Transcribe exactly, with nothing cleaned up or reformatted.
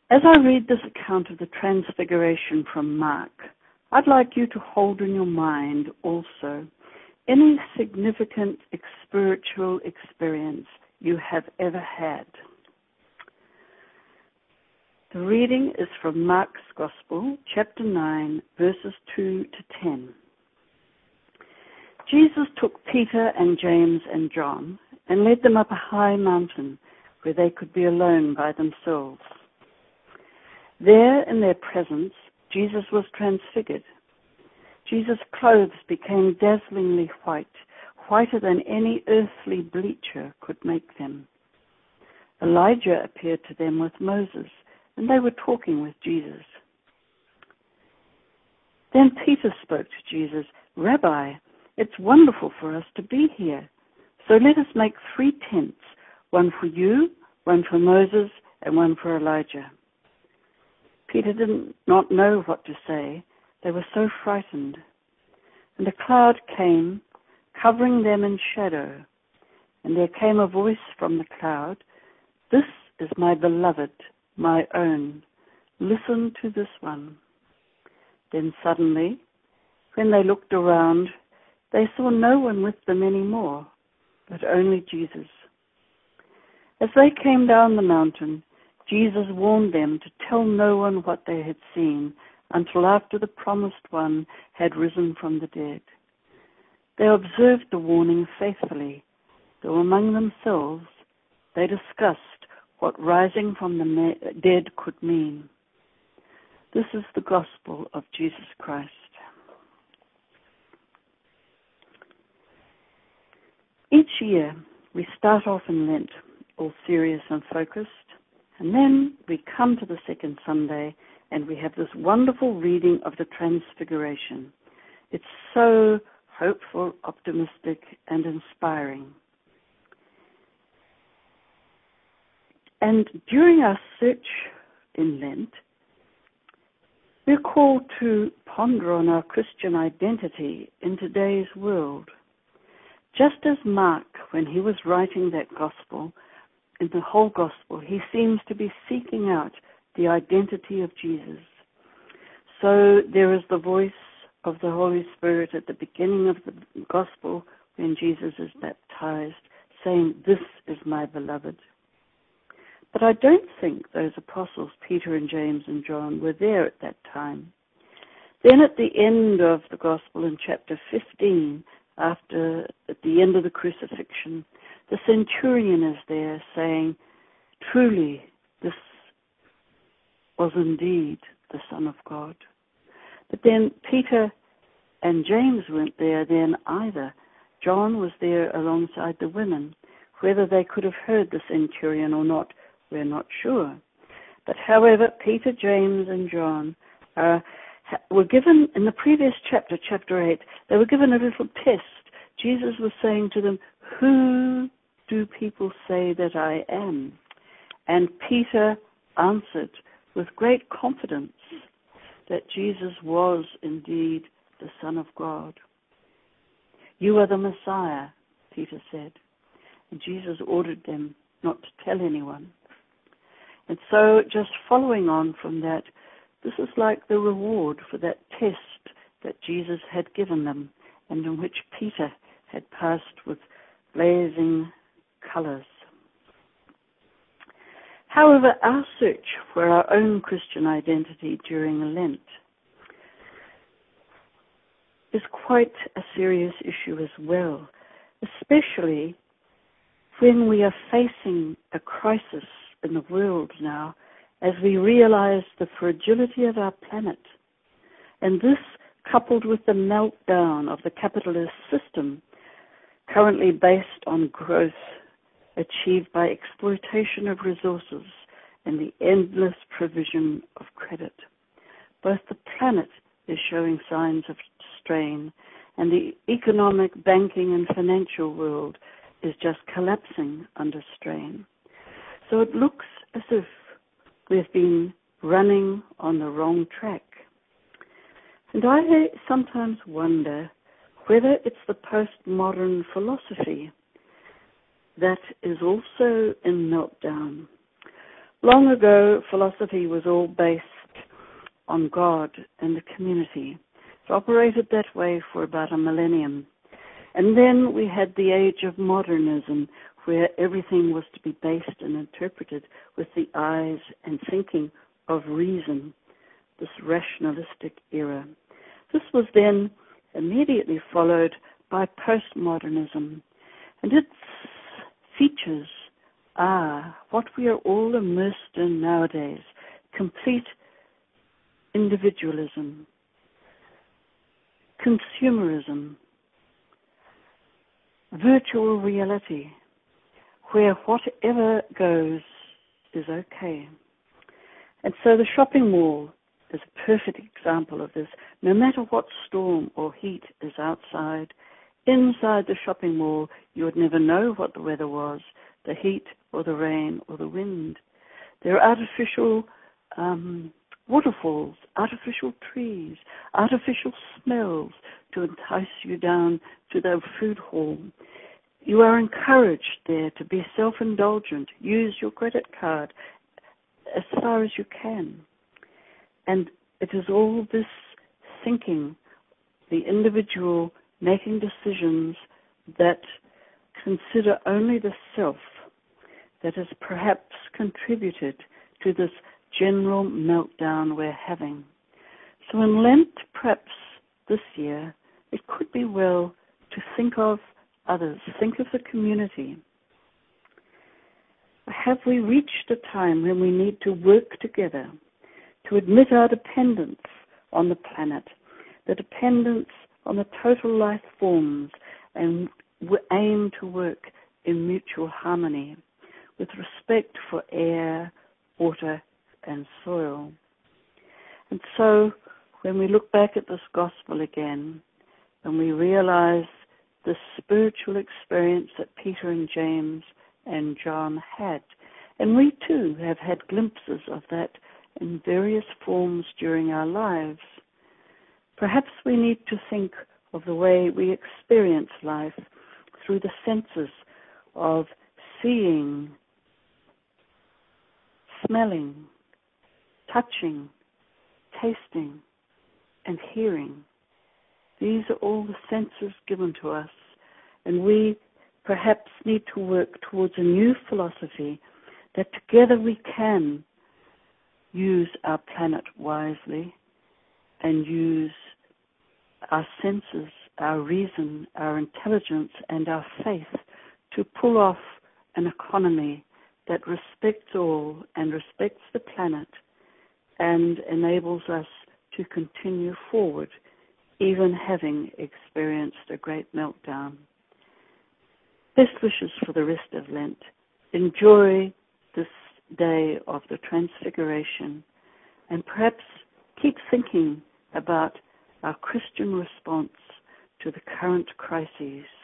As I read this account of the Transfiguration from Mark, I'd like you to hold in your mind also any significant spiritual experience you have ever had. The reading is from Mark's Gospel, chapter nine, verses two to ten. Jesus took Peter and James and John and led them up a high mountain where they could be alone by themselves. There, in their presence, Jesus was transfigured. Jesus' clothes became dazzlingly white, whiter than any earthly bleacher could make them. Elijah appeared to them with Moses, and they were talking with Jesus. Then Peter spoke to Jesus, "Rabbi, it's wonderful for us to be here. So let us make three tents, one for you, one for Moses, and one for Elijah." Peter did not know what to say. They were so frightened. And a cloud came, covering them in shadow. And there came a voice from the cloud, "This is my beloved, my own. Listen to this one." Then suddenly, when they looked around, they saw no one with them anymore, but only Jesus. As they came down the mountain, Jesus warned them to tell no one what they had seen until after the promised one had risen from the dead. They observed the warning faithfully, though among themselves they discussed what rising from the dead could mean. This is the gospel of Jesus Christ. Each year we start off in Lent, all serious and focused, and then we come to the second Sunday and we have this wonderful reading of the Transfiguration. It's so hopeful, optimistic, and inspiring. And during our search in Lent, we're called to ponder on our Christian identity in today's world. Just as Mark, when he was writing that gospel, in the whole gospel, he seems to be seeking out the identity of Jesus. So there is the voice of the Holy Spirit at the beginning of the gospel when Jesus is baptized, saying, "This is my beloved." But I don't think those apostles, Peter and James and John, were there at that time. Then at the end of the gospel in chapter fifteen, after, at the end of the crucifixion, the centurion is there saying, "Truly, this was indeed the Son of God." But then Peter and James weren't there then either. John was there alongside the women. Whether they could have heard the centurion or not, we're not sure. But however, Peter, James, and John uh, were given, in the previous chapter, chapter eight, they were given a little test. Jesus was saying to them, "Who do people say that I am?" And Peter answered with great confidence that Jesus was indeed the Son of God. "You are the Messiah," Peter said. And Jesus ordered them not to tell anyone. And so, just following on from that, this is like the reward for that test that Jesus had given them, and in which Peter had passed with blazing colors. However, our search for our own Christian identity during Lent is quite a serious issue as well, especially when we are facing a crisis in the world now as we realize the fragility of our planet. And this, coupled with the meltdown of the capitalist system, currently based on growth achieved by exploitation of resources and the endless provision of credit. Both the planet is showing signs of strain, and the economic, banking, and financial world is just collapsing under strain. So it looks as if we've been running on the wrong track. And I sometimes wonder whether it's the postmodern philosophy that is also in meltdown. Long ago, philosophy was all based on God and the community. It operated that way for about a millennium. And then we had the age of modernism, where everything was to be based and interpreted with the eyes and thinking of reason, this rationalistic era. This was then immediately followed by postmodernism, and its features are what we are all immersed in nowadays: complete individualism, consumerism, virtual reality, where whatever goes is okay. And so the shopping mall is a perfect example of this. No matter what storm or heat is outside, inside the shopping mall, you would never know what the weather was, the heat or the rain or the wind. There are artificial um, waterfalls, artificial trees, artificial smells to entice you down to the food hall. You are encouraged there to be self-indulgent. Use your credit card as far as you can. And it is all this thinking, the individual making decisions that consider only the self, that has perhaps contributed to this general meltdown we're having. So in Lent, perhaps this year, it could be well to think of others, think of the community. Have we reached a time when we need to work together to admit our dependence on the planet, the dependence on the total life forms, and we aim to work in mutual harmony with respect for air, water, and soil? And so when we look back at this gospel again, and we realize the spiritual experience that Peter and James and John had, and we too have had glimpses of that in various forms during our lives, perhaps we need to think of the way we experience life through the senses of seeing, smelling, touching, tasting, and hearing. These are all the senses given to us, and we perhaps need to work towards a new philosophy that together we can use our planet wisely and use our senses, our reason, our intelligence, and our faith to pull off an economy that respects all and respects the planet and enables us to continue forward, even having experienced a great meltdown. Best wishes for the rest of Lent. Enjoy this day of the Transfiguration, and perhaps keep thinking about our Christian response to the current crises